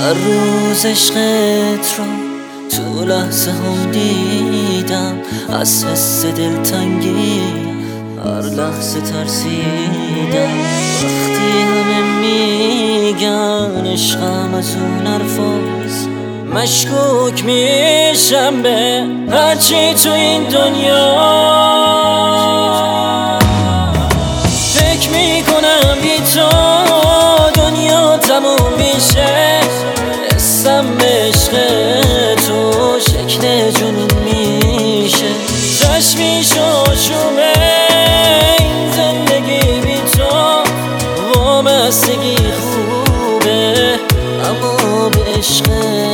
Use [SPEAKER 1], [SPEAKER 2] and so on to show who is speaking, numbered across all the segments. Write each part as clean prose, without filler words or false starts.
[SPEAKER 1] هر روز عشقت رو تو لحظه هم دیدم، از حس دلتنگی هر لحظه ترسیدم. وقتی همه میگن عشقم از اون حرفاست، مشکوک میشم به هرچی تو این دنیا. فکر میکنم بی تو دنیا تموم میشه، حسم به عشق تو شکل جنون میشه. چشمیش آشومه این زندگی بی تو، وابستگی خوبه اما به عشق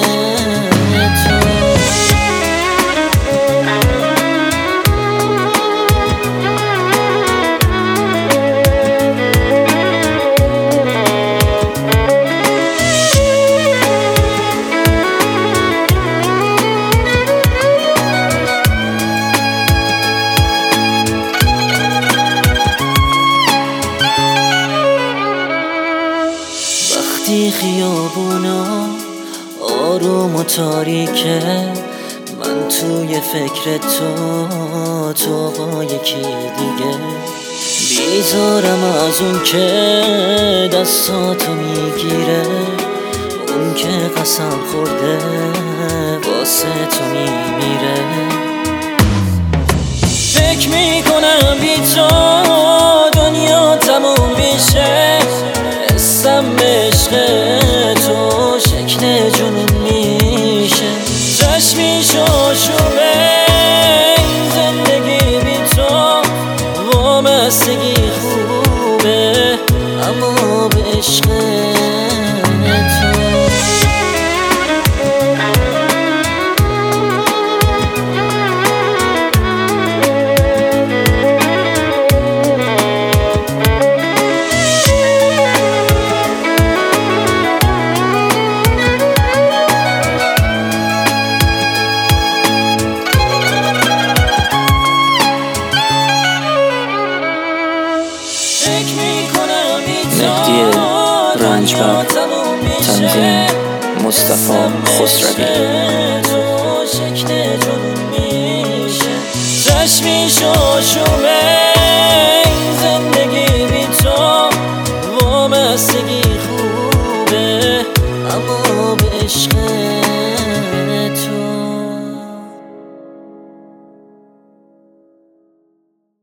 [SPEAKER 1] وقتی خیابونا آروم و تاریکه، من توی فکر تو با یکی دیگه بیزارم از اون که دستاتو میگیره، اون که قسم خورده واسه تو میمیره. فکر میکنم بی تو دنیا تموم میشه، حسم به عشق تو شکل جنون میشه. چشمیش آشوبه این زندگی بی تو، وابستگی خوبه اما به عشق تو.
[SPEAKER 2] مهدی رنجبر، تنظیم مصطفی خسروی.
[SPEAKER 1] چشمیش آشومه